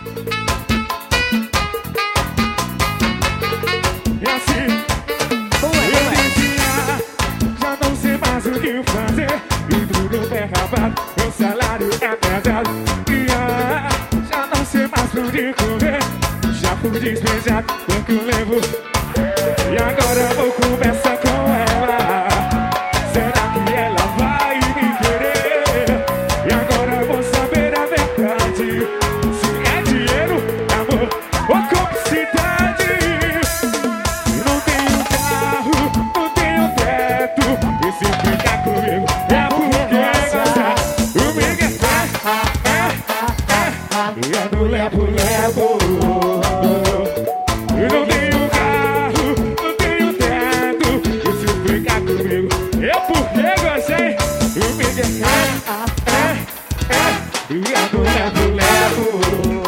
E assim, eu dizia, já não sei mais o que fazer. E tudo bem rapado, meu salário é pesado. E já não sei mais pra onde correr. Já fui despejado, quanto eu levo. E agora eu vou conversar com ela. Será que ela vai me querer? E agora eu vou saber a verdade. Se é dinheiro, amor ou cumplicidade. Não tenho carro, não tenho teto. E se ficar comigo é porque gosta. Comigo e é do levo-levo. Eu não tenho carro, não tenho teto. E se ficar comigo é porque gostei. Comigo e é do levo-levo.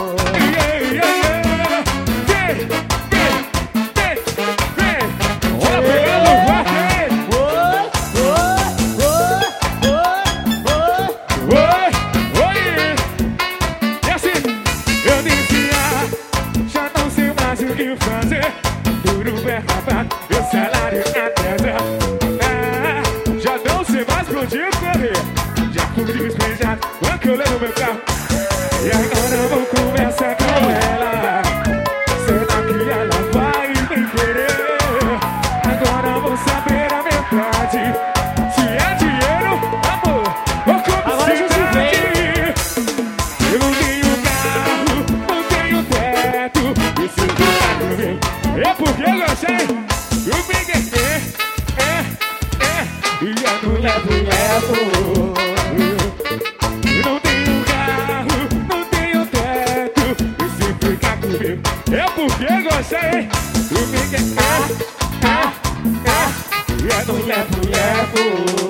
O que fazer? Tudo bem, rapaz, meu salário é pesado. Já não sei mais pra onde correr. Já fui despejado, quando eu levo meu carro. E agora eu vou conversar com ela. Será que ela vai me querer? Agora eu vou saber a verdade. Se é dinheiro, amor ou cumplicidade. Eu não tenho carro, não tenho teto. E se é porque eu gostei. Comigo e é do levo-levo. Não tenho carro, não tenho teto. E se ficar comigo é porque gostei. Comigo e é do levo-levo.